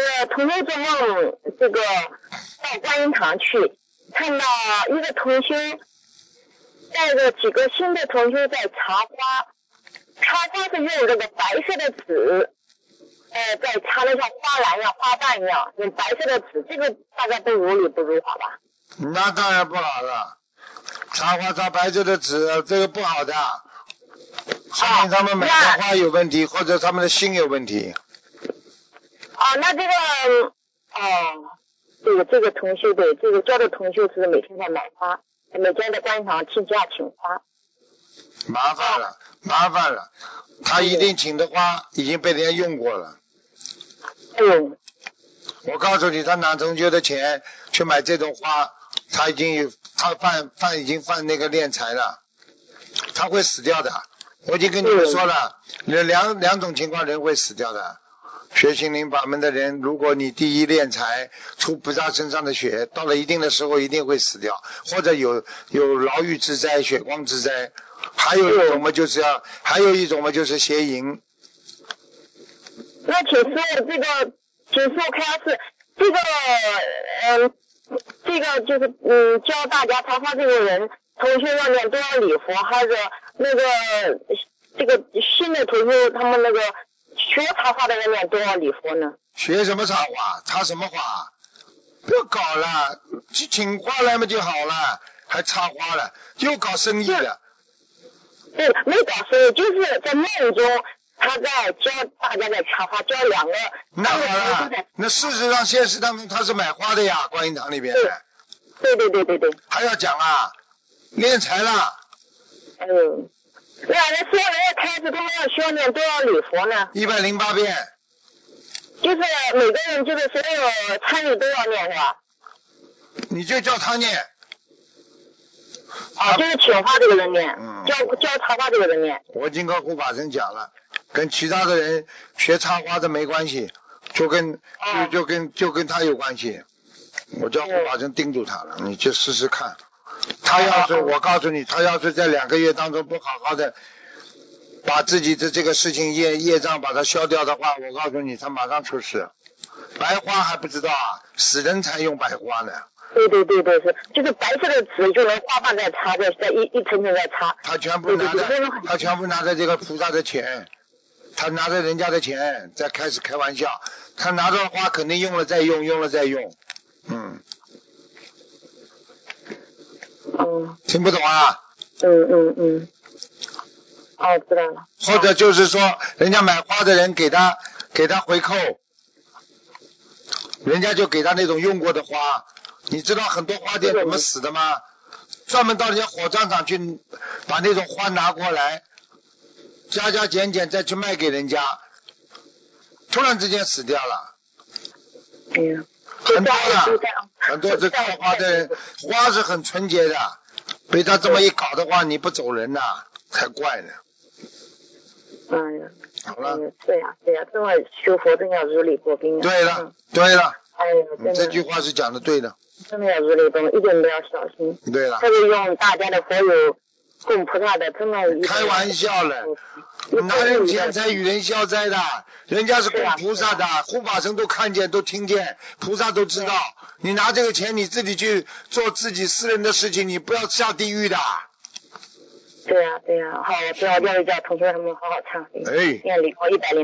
同修做梦，这个到观音堂去，看到一个同修带着几个新的同修在插花，插花是用这个白色的纸，在插的像花篮一样、花瓣一样，用白色的纸，这个大概不如理不如法吧？ 那当然不好了，插花插白色的纸，这个不好的，说明他们买的花有问题，或者他们的心有问题。 那这个这个同修对，这个教的同修是每天在买花，每天在观音堂替家请花。 麻烦了，他一定请的花已经被人家用过了。我告诉你，他拿同修的钱去买这种花，他已经犯那个敛财了，他会死掉的。我已经跟你们说了，两种情况人会死掉的。学心灵法门的人，如果你第一敛财出菩萨身上的血，到了一定的时候一定会死掉，或者有牢狱之灾、血光之灾，还有一种嘛就是邪淫。 那请说开始这个就是教大家插花这个人，同学要念多少礼佛，还是那个这个新的同学他们那个学插花的人念多少礼佛呢？ 学什么插花？插什么花？不要搞了，请花来嘛就好了，还插花了，又搞生意了。 对，没搞生意，就是在梦中他在教大家在插花，教两个。 那好了，那事实上现实当中他是买花的呀，观音堂里边。 对。 还要讲啊，敛财了。 那说人家开始他们要需要念多少礼佛呢 ？108遍。 就是每个人就是所有参与都要念是吧？ 你就叫他念。 就是请花这个人念，教插花这个人念。 我已经跟护法神讲了，跟其他的人学插花的没关系，就跟他有关系。我叫护法神盯住他了，你去试试看。他要是我告诉你，他要是在2个月当中不好好的把自己的这个事情业障把它消掉的话，我告诉你，他马上出事。白花还不知道啊，死人才用白花呢。 对，是，就是白色的纸就能花瓣在插，在一层层在插。 他全部拿着这个菩萨的钱，他拿着人家的钱在开始开玩笑，他拿着花肯定用了再用，用了再用。听不懂啊？ 知道了。 或者就是说，人家买花的人给他回扣，人家就给他那种用过的花。你知道很多花店怎么死的吗？专门到人家火葬场去把那种花拿过来，加减再去卖给人家，突然之间死掉了。很多这开花的人，花是很纯洁的，被他这么一搞的话，你不走人呐，才怪呢。好了。 对呀，这么修佛真要如履薄冰。 对了。你这句话是讲的对的。 真的要如履薄冰，一点都要小心。 对了。 特别用大家的佛友供菩萨的，真的。 开玩笑了，拿人钱财与人消灾的，人家是供菩萨的，护法神都看见都听见，菩萨都知道。你拿这个钱你自己去做自己私人的事情，你不要下地狱的。 对呀，好，我知道，要叫同学他们好好忏悔。念礼佛100